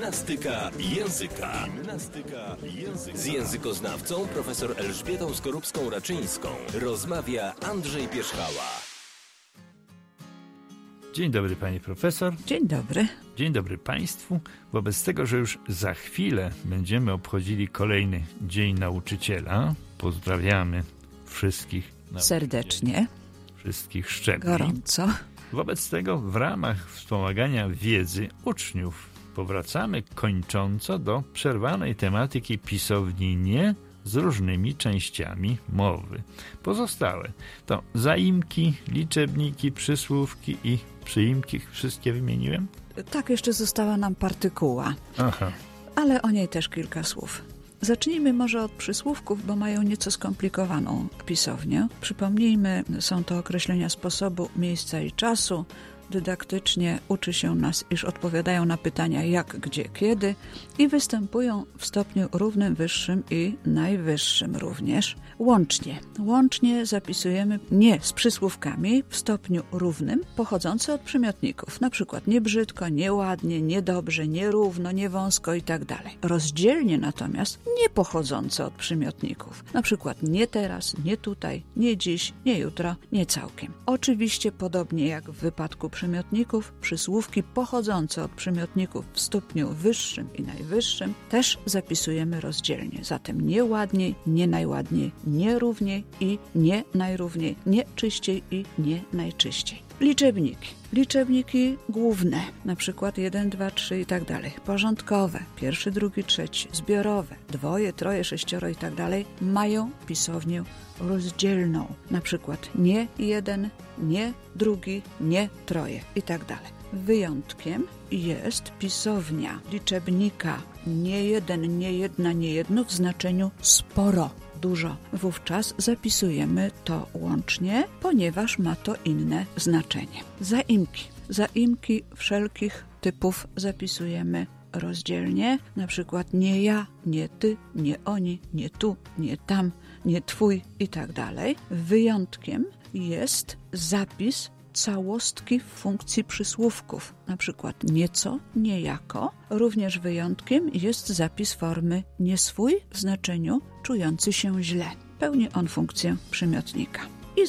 Gimnastyka języka. Z językoznawcą profesor Elżbietą Skorupską-Raczyńską rozmawia Andrzej Pierzchała. Dzień dobry pani profesor. Dzień dobry. Dzień dobry państwu. Wobec tego, że już za chwilę będziemy obchodzili kolejny Dzień Nauczyciela, pozdrawiamy wszystkich serdecznie, wszystkich szczebli. Gorąco. Wobec tego w ramach wspomagania wiedzy uczniów powracamy kończąco do przerwanej tematyki pisowni nie z różnymi częściami mowy. Pozostałe to zaimki, liczebniki, przysłówki i przyimki. Wszystkie wymieniłem? Tak, jeszcze została nam partykuła. Aha. Ale o niej też kilka słów. Zacznijmy może od przysłówków, bo mają nieco skomplikowaną pisownię. Przypomnijmy, są to określenia sposobu, miejsca i czasu. Dydaktycznie uczy się nas, iż odpowiadają na pytania jak, gdzie, kiedy i występują w stopniu równym, wyższym i najwyższym również. Łącznie zapisujemy nie z przysłówkami w stopniu równym, pochodzące od przymiotników, na przykład nie brzydko, nieładnie, niedobrze, nierówno, niewąsko i tak dalej. Rozdzielnie natomiast nie pochodzące od przymiotników, na przykład nie teraz, nie tutaj, nie dziś, nie jutro, nie całkiem. Oczywiście podobnie jak w wypadku przymiotników, przysłówki pochodzące od przymiotników w stopniu wyższym i najwyższym też zapisujemy rozdzielnie. Zatem nie ładniej, nie najładniej, nie równiej i nie najrówniej, nie czyściej i nie najczyściej. Liczebniki główne, na przykład 1, 2, 3 i tak dalej. Porządkowe, 1, 2, 3, zbiorowe, 2, 3, 6 i tak dalej, mają pisownię rozdzielną. Na przykład nie 1, nie 2, nie 3 i tak dalej. Wyjątkiem jest pisownia liczebnika nie 1, nie 1, nie jedno w znaczeniu sporo. Dużo. Wówczas zapisujemy to łącznie, ponieważ ma to inne znaczenie. Zaimki wszelkich typów zapisujemy rozdzielnie, na przykład nie ja, nie ty, nie oni, nie tu, nie tam, nie twój i tak dalej. Wyjątkiem jest zapis całostki w funkcji przysłówków, na przykład nieco, niejako. Również wyjątkiem jest zapis formy nie swój w znaczeniu czujący się źle. Pełni on funkcję przymiotnika. I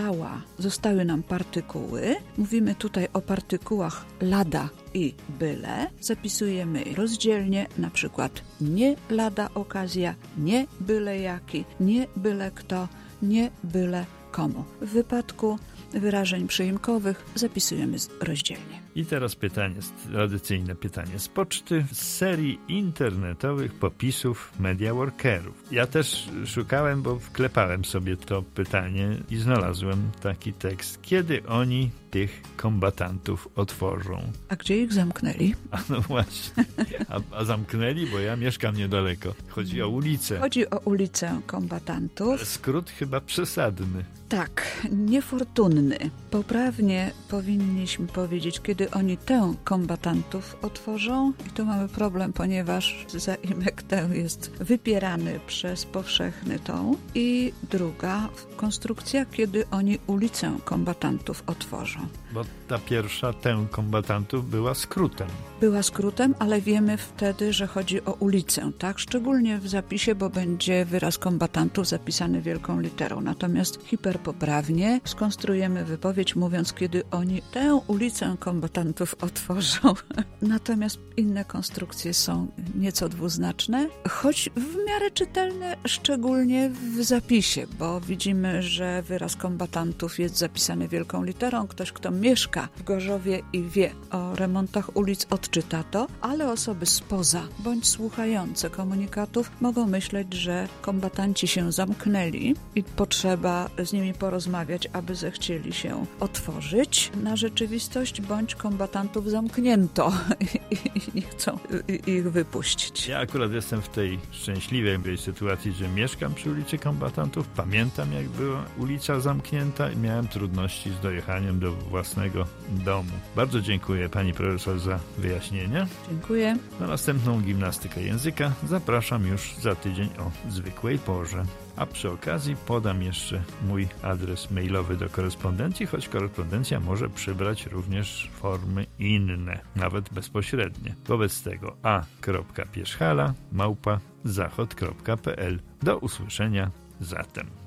zostały nam partykuły. Mówimy tutaj o partykułach lada i byle. Zapisujemy rozdzielnie, na przykład nie lada okazja, nie byle jaki, nie byle kto, nie byle komu. W wypadku wyrażeń przyimkowych zapisujemy rozdzielnie. I teraz tradycyjne pytanie z poczty, z serii internetowych popisów MediaWorkerów. Ja też szukałem, bo wklepałem sobie to pytanie i znalazłem taki tekst. Kiedy oni tych kombatantów otworzą? A gdzie ich zamknęli? A no właśnie. A zamknęli, bo ja mieszkam niedaleko. Chodzi o ulicę. Chodzi o ulicę kombatantów. Ale skrót chyba przesadny. Tak, niefortunny. Poprawnie powinniśmy powiedzieć, kiedy oni tę kombatantów otworzą. I tu mamy problem, ponieważ zaimek tę jest wypierany przez powszechny tą. I druga konstrukcja, kiedy oni ulicę kombatantów otworzą. Bo ta pierwsza, tę kombatantów, była skrótem. Była skrótem, ale wiemy wtedy, że chodzi o ulicę, tak? Szczególnie w zapisie, bo będzie wyraz kombatantów zapisany wielką literą. Natomiast hiperpoprawnie skonstruujemy wypowiedź, mówiąc, kiedy oni tę ulicę kombatantów otworzą. Natomiast inne konstrukcje są nieco dwuznaczne, choć w miarę czytelne, szczególnie w zapisie, bo widzimy, że wyraz kombatantów jest zapisany wielką literą. Ktoś, kto mieszka w Gorzowie i wie o remontach ulic, odczyta to, ale osoby spoza bądź słuchające komunikatów mogą myśleć, że kombatanci się zamknęli i potrzeba z nimi porozmawiać, aby zechcieli się otworzyć na rzeczywistość, bądź kombatantów zamknięto i nie chcą ich wypuścić. Ja akurat jestem w tej szczęśliwej sytuacji, że mieszkam przy ulicy Kombatantów. Pamiętam, jak była ulica zamknięta i miałem trudności z dojechaniem do własnego domu. Bardzo dziękuję pani profesor za wyjaśnienia. Dziękuję. Na następną gimnastykę języka zapraszam już za tydzień o zwykłej porze. A przy okazji podam jeszcze mój adres mailowy do korespondencji, choć korespondencja może przybrać również formy inne, nawet bezpośrednie. Wobec tego a.pierzchala@zachod.pl. Do usłyszenia zatem.